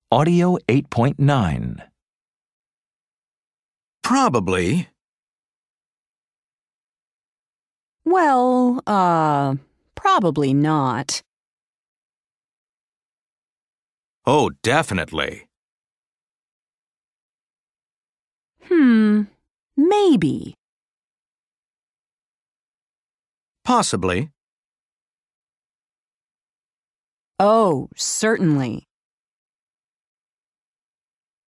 Audio 8.9. Probably. Well, probably not. Oh, definitely. Maybe. Possibly. Oh, certainly.